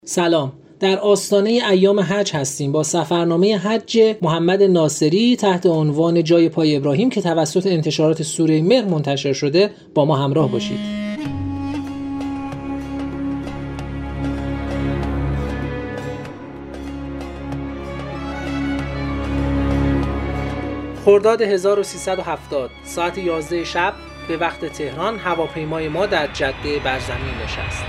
سلام، در آستانه ایام حج هستیم با سفرنامه حج محمد ناصری تحت عنوان جای پای ابراهیم که توسط انتشارات سوره مهر منتشر شده. با ما همراه باشید. خرداد 1370 ساعت 11 شب به وقت تهران هواپیمای ما در جده بر زمین نشست.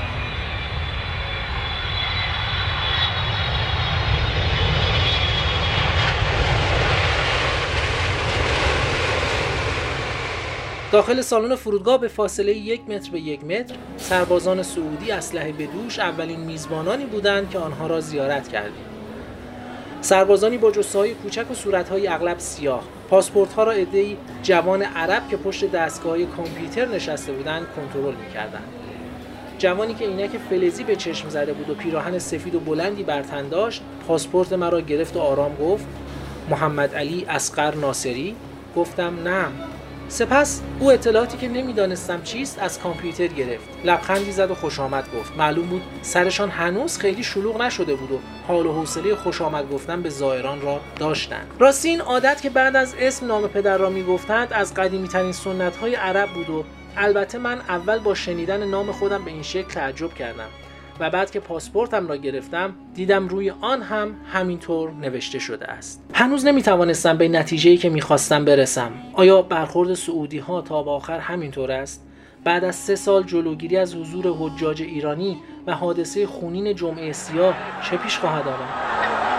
داخل سالن فرودگاه به فاصله 1 متر به 1 متر سربازان سعودی اسلحه به دوش اولین میزبانانی بودند که آنها را زیارت کردیم. سربازانی با جثه‌های کوچک و صورت‌های اغلب سیاه، پاسپورت‌ها را عده‌ای جوان عرب که پشت دستگاه‌های کامپیوتر نشسته بودند کنترل می‌کردند. جوانی که عینک فلزی به چشم زده بود و پیراهن سفید و بلندی بر تن داشت، پاسپورت مرا گرفت و آرام گفت: محمد علی اصغر ناصری؟ گفتم نه. سپس او اطلاعاتی که نمیدانستم چیست از کامپیوتر گرفت. لبخندی زد و خوش آمد گفت. معلوم بود سرشان هنوز خیلی شلوغ نشده بود و حال و حوصله خوش آمد گفتن به زائران را داشتند. راستی این عادت که بعد از اسم نام پدر را میگفتند از قدیمی ترین سنت های عرب بود و البته من اول با شنیدن نام خودم به این شکل تعجب کردم و بعد که پاسپورتم را گرفتم دیدم روی آن هم همینطور نوشته شده است. هنوز نمیتوانستم به نتیجه‌ای که میخواستم برسم. آیا برخورد سعودی ها تا به آخر همینطور است؟ بعد از 3 سال جلوگیری از حضور حجاج ایرانی و حادثه خونین جمعه سیاه چه پیش خواهد آمد؟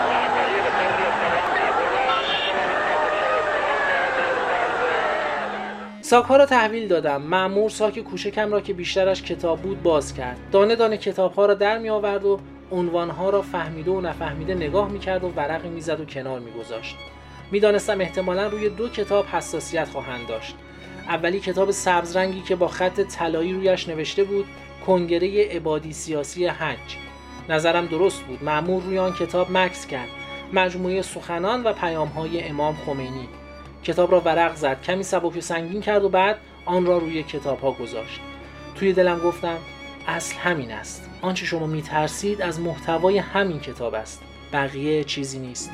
ساک‌ها را تحویل دادم. مأمور ساک کوچکم را که بیشترش کتاب بود باز کرد. دانه دانه کتاب‌ها را در می آورد و عنوان‌ها را فهمیده و نفهمیده نگاه می‌کرد و ورقی می‌زد و کنار می‌گذاشت. می‌دانستم احتمالاً روی 2 کتاب حساسیت خواهند داشت. اولی کتاب سبز رنگی که با خط طلایی رویش نوشته بود کنگره عبادی سیاسی حج. نظرم درست بود. مأمور روی آن کتاب مکث کرد. مجموعه سخنان و پیام‌های امام خمینی. کتاب را ورق زد، کمی سبک و سنگین کرد و بعد آن را روی کتاب‌ها گذاشت. توی دلم گفتم اصل همین است. آنچه شما می‌ترسید از محتوای همین کتاب است. بقیه چیزی نیست.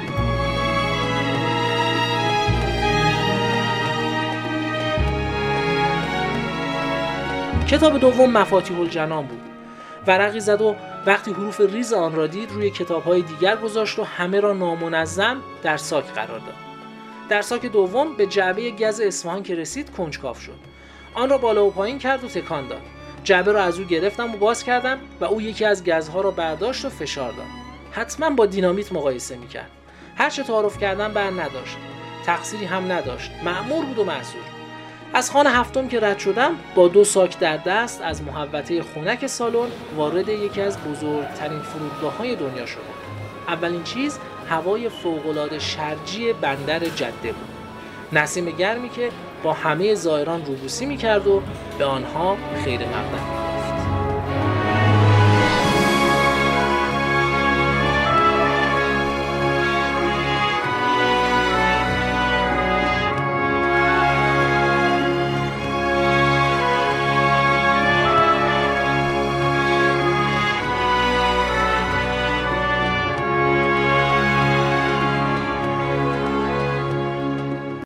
کتاب دوم مفاتیح الجنان بود. ورقی زد و وقتی حروف ریز آن را دید روی کتاب‌های دیگر گذاشت و همه را نامنظم در ساک قرار داد. در ساک دوم به جعبه گز اصفهان که رسید کنجکاو شد. آن را بالا و پایین کرد و تکان داد. جعبه را از او گرفتم و باز کردم و او یکی از گزها را برداشت و فشار داد. حتما با دینامیت مقایسه می‌کرد. هر چه تعارف کردم بر نداشت. تقصیری هم نداشت. مأمور بود و معذور. از خانه هفتم که رد شدم با 2 ساک در دست از محوطه خنک سالن وارد یکی از بزرگترین فرودگاه‌های دنیا شدم. اولین چیز هوای فوق‌العاده شرجی بندر جده بود. نسیم گرمی که با همه زائران روبوسی می‌کرد و به آنها خیر مقدم.